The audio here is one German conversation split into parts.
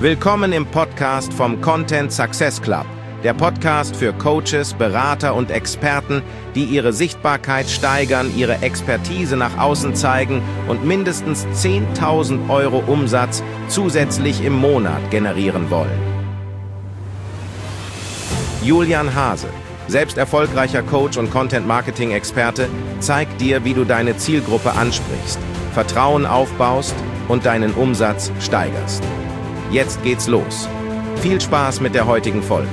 Willkommen im Podcast vom Content Success Club, der Podcast für Coaches, Berater und Experten, die ihre Sichtbarkeit steigern, ihre Expertise nach außen zeigen und mindestens 10.000 Euro Umsatz zusätzlich im Monat generieren wollen. Julian Hase, selbst erfolgreicher Coach und Content-Marketing-Experte, zeigt dir, wie du deine Zielgruppe ansprichst, Vertrauen aufbaust und deinen Umsatz steigerst. Jetzt geht's los. Viel Spaß mit der heutigen Folge.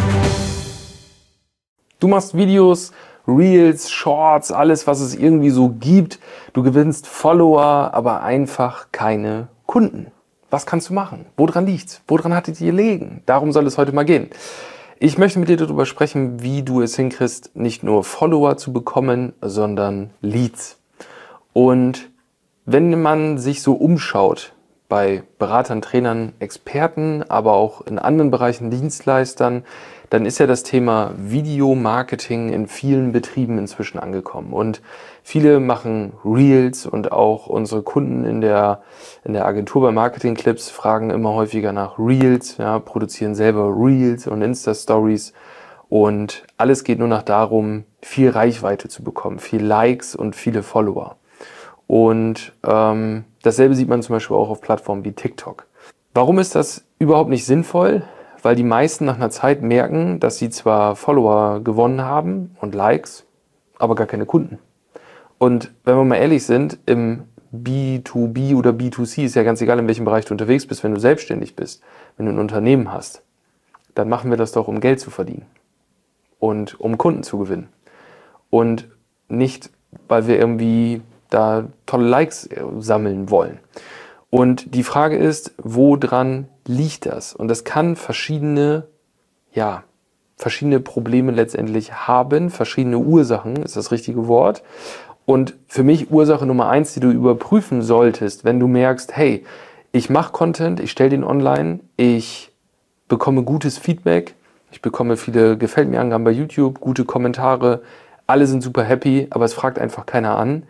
Du machst Videos, Reels, Shorts, alles, was es irgendwie so gibt. Du gewinnst Follower, aber einfach keine Kunden. Was kannst du machen? Woran liegt's? Woran hat es dir gelegen? Darum soll es heute mal gehen. Ich möchte mit dir darüber sprechen, wie du es hinkriegst, nicht nur Follower zu bekommen, sondern Leads. Und wenn man sich so umschaut, bei Beratern, Trainern, Experten, aber auch in anderen Bereichen, Dienstleistern, dann ist ja das Thema Videomarketing in vielen Betrieben inzwischen angekommen. Und viele machen Reels und auch unsere Kunden in der Agentur bei Marketing Clips fragen immer häufiger nach Reels, ja, produzieren selber Reels und Insta-Stories. Und alles geht nur noch darum, viel Reichweite zu bekommen, viel Likes und viele Follower. Und dasselbe sieht man zum Beispiel auch auf Plattformen wie TikTok. Warum ist das überhaupt nicht sinnvoll? Weil die meisten nach einer Zeit merken, dass sie zwar Follower gewonnen haben und Likes, aber gar keine Kunden. Und wenn wir mal ehrlich sind, im B2B oder B2C ist ja ganz egal, in welchem Bereich du unterwegs bist, wenn du selbstständig bist, wenn du ein Unternehmen hast, dann machen wir das doch, um Geld zu verdienen und um Kunden zu gewinnen. Und nicht, weil wir irgendwie da tolle Likes sammeln wollen. Und die Frage ist, woran liegt das? Und das kann verschiedene Probleme letztendlich haben, verschiedene Ursachen, ist das richtige Wort. Und für mich Ursache Nummer 1, die du überprüfen solltest, wenn du merkst, hey, ich mache Content, ich stelle den online, ich bekomme gutes Feedback, ich bekomme viele Gefällt mir Angaben bei YouTube, gute Kommentare, alle sind super happy, aber es fragt einfach keiner an,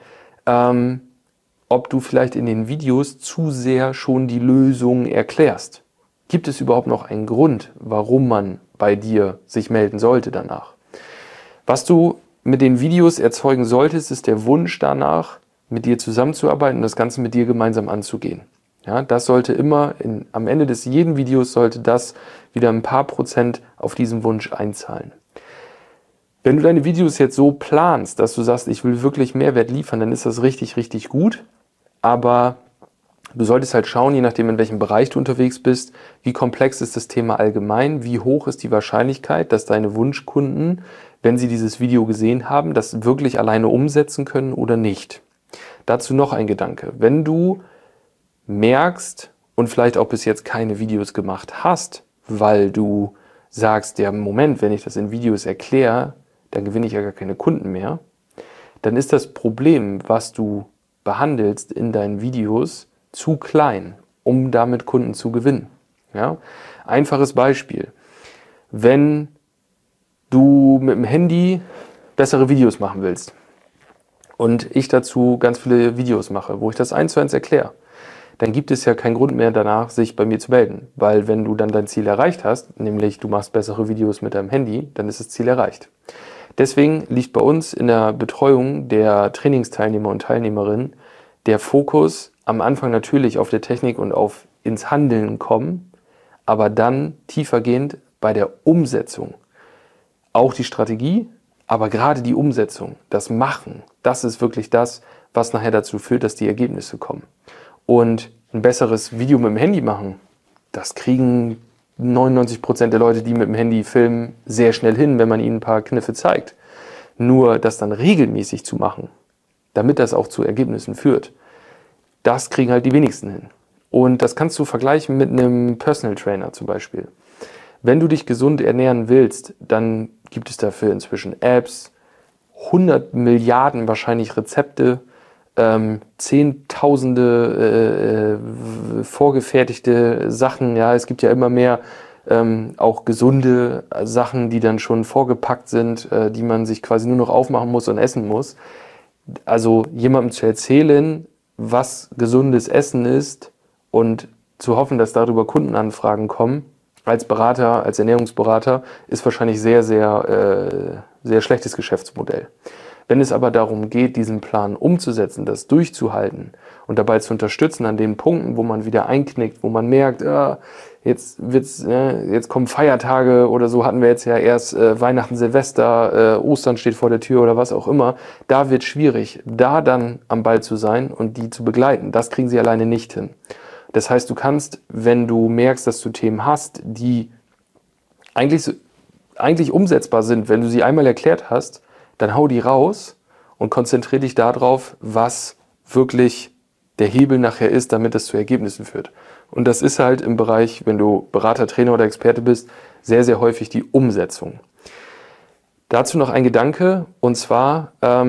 ob du vielleicht in den Videos zu sehr schon die Lösung erklärst. Gibt es überhaupt noch einen Grund, warum man bei dir sich melden sollte danach? Was du mit den Videos erzeugen solltest, ist der Wunsch danach, mit dir zusammenzuarbeiten und das Ganze mit dir gemeinsam anzugehen. Ja, das sollte immer, am Ende des jeden Videos sollte das wieder ein paar Prozent auf diesen Wunsch einzahlen. Wenn du deine Videos jetzt so planst, dass du sagst, ich will wirklich Mehrwert liefern, dann ist das richtig, richtig gut. Aber du solltest halt schauen, je nachdem, in welchem Bereich du unterwegs bist, wie komplex ist das Thema allgemein, wie hoch ist die Wahrscheinlichkeit, dass deine Wunschkunden, wenn sie dieses Video gesehen haben, das wirklich alleine umsetzen können oder nicht. Dazu noch ein Gedanke. Wenn du merkst und vielleicht auch bis jetzt keine Videos gemacht hast, weil du sagst, ja, Moment, wenn ich das in Videos erkläre, dann gewinne ich ja gar keine Kunden mehr, dann ist das Problem, was du behandelst in deinen Videos, zu klein, um damit Kunden zu gewinnen. Ja? Einfaches Beispiel. Wenn du mit dem Handy bessere Videos machen willst und ich dazu ganz viele Videos mache, wo ich das 1:1 erkläre, dann gibt es ja keinen Grund mehr danach, sich bei mir zu melden. Weil wenn du dann dein Ziel erreicht hast, nämlich du machst bessere Videos mit deinem Handy, dann ist das Ziel erreicht. Deswegen liegt bei uns in der Betreuung der Trainingsteilnehmer und Teilnehmerinnen der Fokus am Anfang natürlich auf der Technik und auf ins Handeln kommen, aber dann tiefergehend bei der Umsetzung. Auch die Strategie, aber gerade die Umsetzung, das Machen, das ist wirklich das, was nachher dazu führt, dass die Ergebnisse kommen. Und ein besseres Video mit dem Handy machen, das kriegen 99% der Leute, die mit dem Handy filmen, sehr schnell hin, wenn man ihnen ein paar Kniffe zeigt. Nur das dann regelmäßig zu machen, damit das auch zu Ergebnissen führt, das kriegen halt die wenigsten hin. Und das kannst du vergleichen mit einem Personal Trainer zum Beispiel. Wenn du dich gesund ernähren willst, dann gibt es dafür inzwischen Apps, 100 Milliarden wahrscheinlich Rezepte, Zehntausende vorgefertigte Sachen. Ja, es gibt ja immer mehr auch gesunde Sachen, die dann schon vorgepackt sind, die man sich quasi nur noch aufmachen muss und essen muss. Also jemandem zu erzählen, was gesundes Essen ist und zu hoffen, dass darüber Kundenanfragen kommen, als Berater, als Ernährungsberater, ist wahrscheinlich sehr, sehr, sehr schlechtes Geschäftsmodell. Wenn es aber darum geht, diesen Plan umzusetzen, das durchzuhalten und dabei zu unterstützen an den Punkten, wo man wieder einknickt, wo man merkt, jetzt kommen Feiertage oder so, hatten wir jetzt ja erst Weihnachten, Silvester, Ostern steht vor der Tür oder was auch immer, da wird schwierig, da dann am Ball zu sein und die zu begleiten. Das kriegen sie alleine nicht hin. Das heißt, du kannst, wenn du merkst, dass du Themen hast, die eigentlich umsetzbar sind, wenn du sie einmal erklärt hast, dann hau die raus und konzentriere dich darauf, was wirklich der Hebel nachher ist, damit es zu Ergebnissen führt. Und das ist halt im Bereich, wenn du Berater, Trainer oder Experte bist, sehr, sehr häufig die Umsetzung. Dazu noch ein Gedanke, und zwar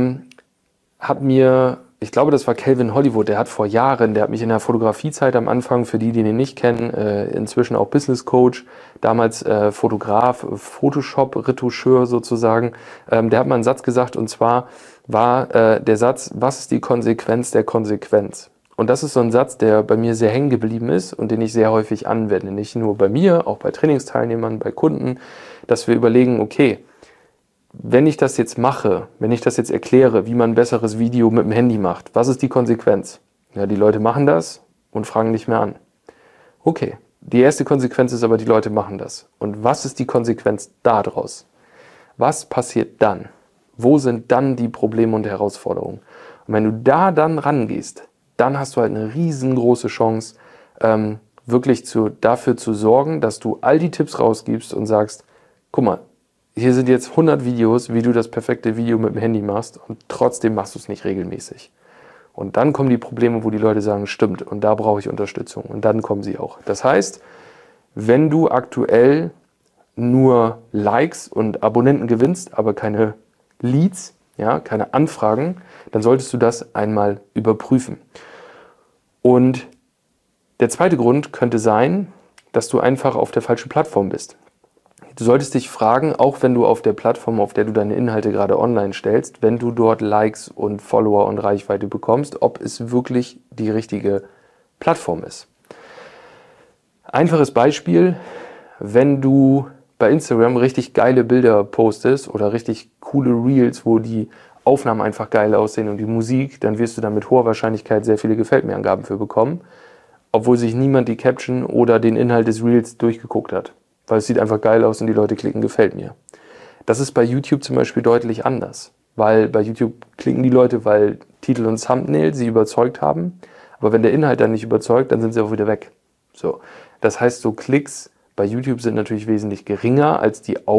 ich glaube, das war Calvin Hollywood, der hat mich in der Fotografiezeit am Anfang, für die ihn nicht kennen, inzwischen auch Business Coach, damals Fotograf, Photoshop, Retoucheur sozusagen, der hat mal einen Satz gesagt, und zwar war der Satz, was ist die Konsequenz der Konsequenz? Und das ist so ein Satz, der bei mir sehr hängen geblieben ist und den ich sehr häufig anwende. Nicht nur bei mir, auch bei Trainingsteilnehmern, bei Kunden, dass wir überlegen, okay, wenn ich das jetzt mache, wenn ich das jetzt erkläre, wie man ein besseres Video mit dem Handy macht, was ist die Konsequenz? Ja, die Leute machen das und fragen nicht mehr an. Okay, die erste Konsequenz ist aber, die Leute machen das. Und was ist die Konsequenz daraus? Was passiert dann? Wo sind dann die Probleme und Herausforderungen? Und wenn du da dann rangehst, dann hast du halt eine riesengroße Chance, wirklich dafür zu sorgen, dass du all die Tipps rausgibst und sagst, guck mal, hier sind jetzt 100 Videos, wie du das perfekte Video mit dem Handy machst und trotzdem machst du es nicht regelmäßig. Und dann kommen die Probleme, wo die Leute sagen, stimmt, und da brauche ich Unterstützung. Und dann kommen sie auch. Das heißt, wenn du aktuell nur Likes und Abonnenten gewinnst, aber keine Leads, ja, keine Anfragen, dann solltest du das einmal überprüfen. Und der zweite Grund könnte sein, dass du einfach auf der falschen Plattform bist. Du solltest dich fragen, auch wenn du auf der Plattform, auf der du deine Inhalte gerade online stellst, wenn du dort Likes und Follower und Reichweite bekommst, ob es wirklich die richtige Plattform ist. Einfaches Beispiel, wenn du bei Instagram richtig geile Bilder postest oder richtig coole Reels, wo die Aufnahmen einfach geil aussehen und die Musik, dann wirst du da mit hoher Wahrscheinlichkeit sehr viele Gefällt-mir-Angaben für bekommen, obwohl sich niemand die Caption oder den Inhalt des Reels durchgeguckt hat. Weil es sieht einfach geil aus und die Leute klicken, gefällt mir. Das ist bei YouTube zum Beispiel deutlich anders. Weil bei YouTube klicken die Leute, weil Titel und Thumbnail sie überzeugt haben. Aber wenn der Inhalt dann nicht überzeugt, dann sind sie auch wieder weg. So. Das heißt, so Klicks bei YouTube sind natürlich wesentlich geringer als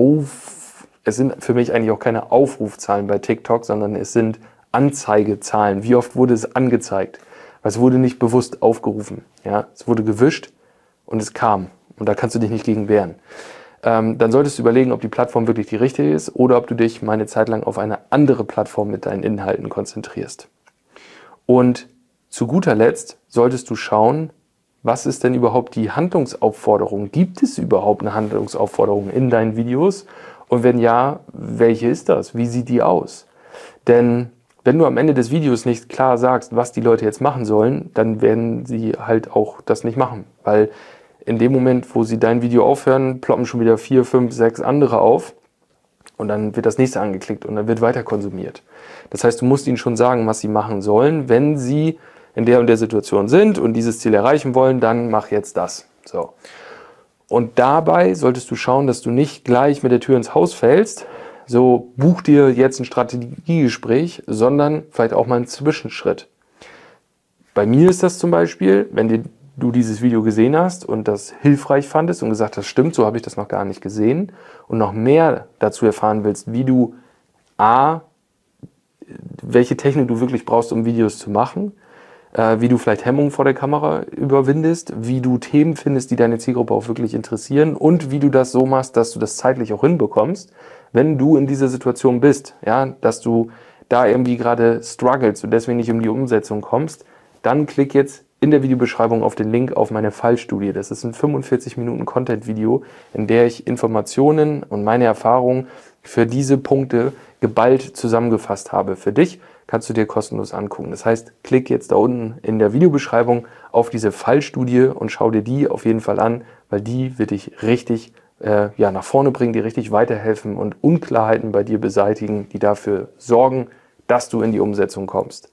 es sind für mich eigentlich auch keine Aufrufzahlen bei TikTok, sondern es sind Anzeigezahlen. Wie oft wurde es angezeigt? Weil es wurde nicht bewusst aufgerufen. Ja? Es wurde gewischt und es kam. Und da kannst du dich nicht gegen wehren. Dann solltest du überlegen, ob die Plattform wirklich die richtige ist oder ob du dich mal eine Zeit lang auf eine andere Plattform mit deinen Inhalten konzentrierst. Und zu guter Letzt solltest du schauen, was ist denn überhaupt die Handlungsaufforderung? Gibt es überhaupt eine Handlungsaufforderung in deinen Videos? Und wenn ja, welche ist das? Wie sieht die aus? Denn wenn du am Ende des Videos nicht klar sagst, was die Leute jetzt machen sollen, dann werden sie halt auch das nicht machen. Weil in dem Moment, wo sie dein Video aufhören, ploppen schon wieder 4, 5, 6 andere auf und dann wird das nächste angeklickt und dann wird weiter konsumiert. Das heißt, du musst ihnen schon sagen, was sie machen sollen. Wenn sie in der und der Situation sind und dieses Ziel erreichen wollen, dann mach jetzt das. So. Und dabei solltest du schauen, dass du nicht gleich mit der Tür ins Haus fällst, so buch dir jetzt ein Strategiegespräch, sondern vielleicht auch mal einen Zwischenschritt. Bei mir ist das zum Beispiel, wenn du dieses Video gesehen hast und das hilfreich fandest und gesagt hast, stimmt, so habe ich das noch gar nicht gesehen und noch mehr dazu erfahren willst, wie du welche Technik du wirklich brauchst, um Videos zu machen, wie du vielleicht Hemmungen vor der Kamera überwindest, wie du Themen findest, die deine Zielgruppe auch wirklich interessieren und wie du das so machst, dass du das zeitlich auch hinbekommst, wenn du in dieser Situation bist, ja, dass du da irgendwie gerade struggles und deswegen nicht um die Umsetzung kommst, dann klick jetzt in der Videobeschreibung auf den Link auf meine Fallstudie. Das ist ein 45 Minuten Content-Video, in der ich Informationen und meine Erfahrungen für diese Punkte geballt zusammengefasst habe. Für dich kannst du dir kostenlos angucken. Das heißt, klick jetzt da unten in der Videobeschreibung auf diese Fallstudie und schau dir die auf jeden Fall an, weil die wird dich richtig nach vorne bringen, dir richtig weiterhelfen und Unklarheiten bei dir beseitigen, die dafür sorgen, dass du in die Umsetzung kommst.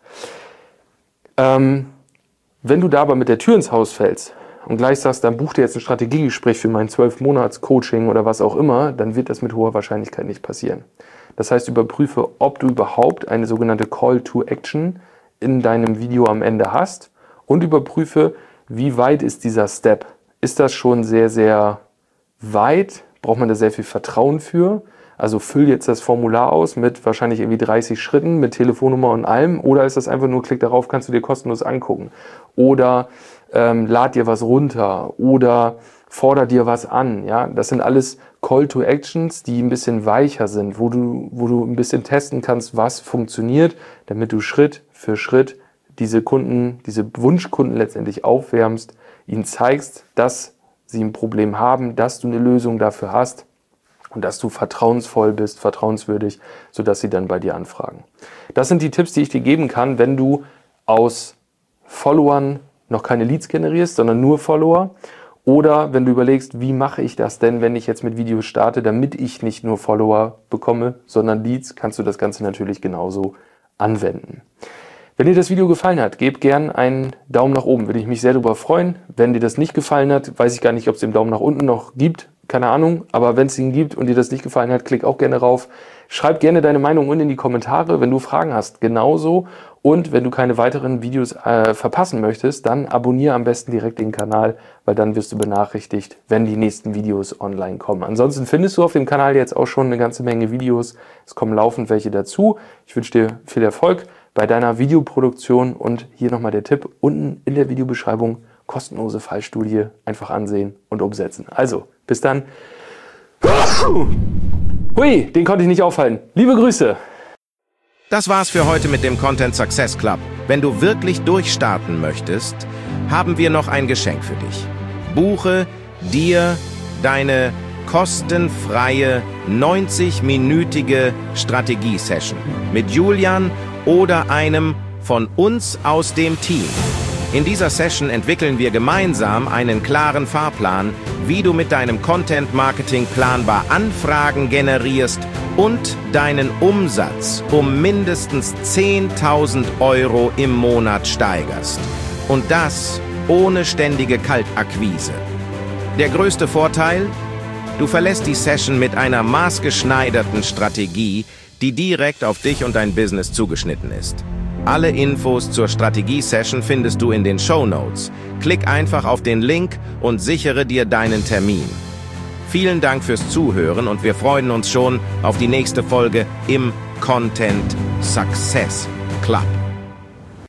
Wenn du da aber mit der Tür ins Haus fällst und gleich sagst, dann buch dir jetzt ein Strategiegespräch für mein 12-Monats-Coaching oder was auch immer, dann wird das mit hoher Wahrscheinlichkeit nicht passieren. Das heißt, überprüfe, ob du überhaupt eine sogenannte Call to Action in deinem Video am Ende hast und überprüfe, wie weit ist dieser Step. Ist das schon sehr, sehr weit? Braucht man da sehr viel Vertrauen für? Also füll jetzt das Formular aus mit wahrscheinlich irgendwie 30 Schritten, mit Telefonnummer und allem. Oder ist das einfach nur, klick darauf, kannst du dir kostenlos angucken. Oder lad dir was runter. Oder forder dir was an. Ja? Das sind alles Call to Actions, die ein bisschen weicher sind, wo du ein bisschen testen kannst, was funktioniert, damit du Schritt für Schritt diese Kunden, diese Wunschkunden letztendlich aufwärmst, ihnen zeigst, dass sie ein Problem haben, dass du eine Lösung dafür hast und dass du vertrauensvoll bist, vertrauenswürdig, sodass sie dann bei dir anfragen. Das sind die Tipps, die ich dir geben kann, wenn du aus Followern noch keine Leads generierst, sondern nur Follower. Oder wenn du überlegst, wie mache ich das denn, wenn ich jetzt mit Videos starte, damit ich nicht nur Follower bekomme, sondern Leads, kannst du das Ganze natürlich genauso anwenden. Wenn dir das Video gefallen hat, gib gern einen Daumen nach oben, würde ich mich sehr darüber freuen. Wenn dir das nicht gefallen hat, weiß ich gar nicht, ob es den Daumen nach unten noch gibt, keine Ahnung. Aber wenn es ihn gibt und dir das nicht gefallen hat, klick auch gerne rauf. Schreib gerne deine Meinung unten in die Kommentare, wenn du Fragen hast, genauso. Und wenn du keine weiteren Videos verpassen möchtest, dann abonniere am besten direkt den Kanal, weil dann wirst du benachrichtigt, wenn die nächsten Videos online kommen. Ansonsten findest du auf dem Kanal jetzt auch schon eine ganze Menge Videos. Es kommen laufend welche dazu. Ich wünsche dir viel Erfolg bei deiner Videoproduktion und hier nochmal der Tipp, unten in der Videobeschreibung kostenlose Fallstudie einfach ansehen und umsetzen. Also, bis dann. Hui, den konnte ich nicht aufhalten. Liebe Grüße. Das war's für heute mit dem Content Success Club. Wenn du wirklich durchstarten möchtest, haben wir noch ein Geschenk für dich. Buche dir deine kostenfreie 90-minütige Strategie-Session mit Julian oder einem von uns aus dem Team. In dieser Session entwickeln wir gemeinsam einen klaren Fahrplan, wie du mit deinem Content-Marketing planbar Anfragen generierst und deinen Umsatz um mindestens 10.000 € im Monat steigerst. Und das ohne ständige Kaltakquise. Der größte Vorteil? Du verlässt die Session mit einer maßgeschneiderten Strategie, die direkt auf dich und dein Business zugeschnitten ist. Alle Infos zur Strategie-Session findest du in den Shownotes. Klick einfach auf den Link und sichere dir deinen Termin. Vielen Dank fürs Zuhören und wir freuen uns schon auf die nächste Folge im Content Success Club.